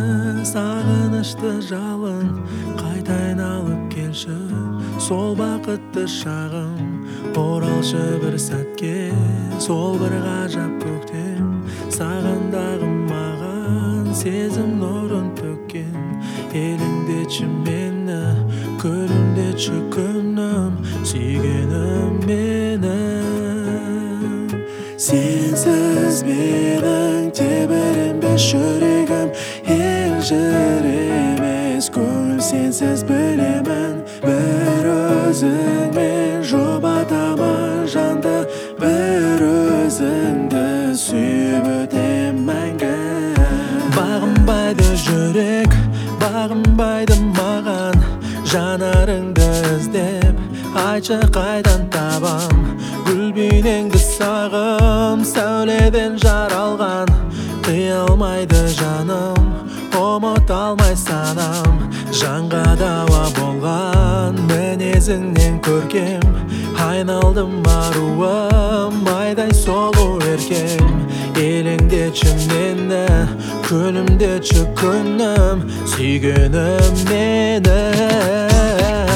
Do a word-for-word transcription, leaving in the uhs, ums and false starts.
сағынышты жалын қайта айналып келші, сол бақытты шағым оралшы бір сәтке, сол бір ғажап көктем сағындағы маған сезім нұрын төккен. Еліңдечі мені, күлімдечі күнім, сүйгенім менің. Сенсіз менің тебіренбес жүрегім, елжіремес көңіл сенсіз білемін. Бір өзіңмен жұбатамын жанды, бір өзіңді сүйіп өтем мәңгі. Бағынбайды жүрек, бағынбайды маған, жанарыңды іздеп айтшы қайдан табам. Гүл бейнеңді сағым, сәуледен жаралған, қия алмайды жаным, ұмыта алмай санам. Жанға дауа болған мінезіңнен көркем, айналдым аруым, айдай сұлу еркем. Еліңдечі мені, күлімдечі күнім, сүйгенім мені.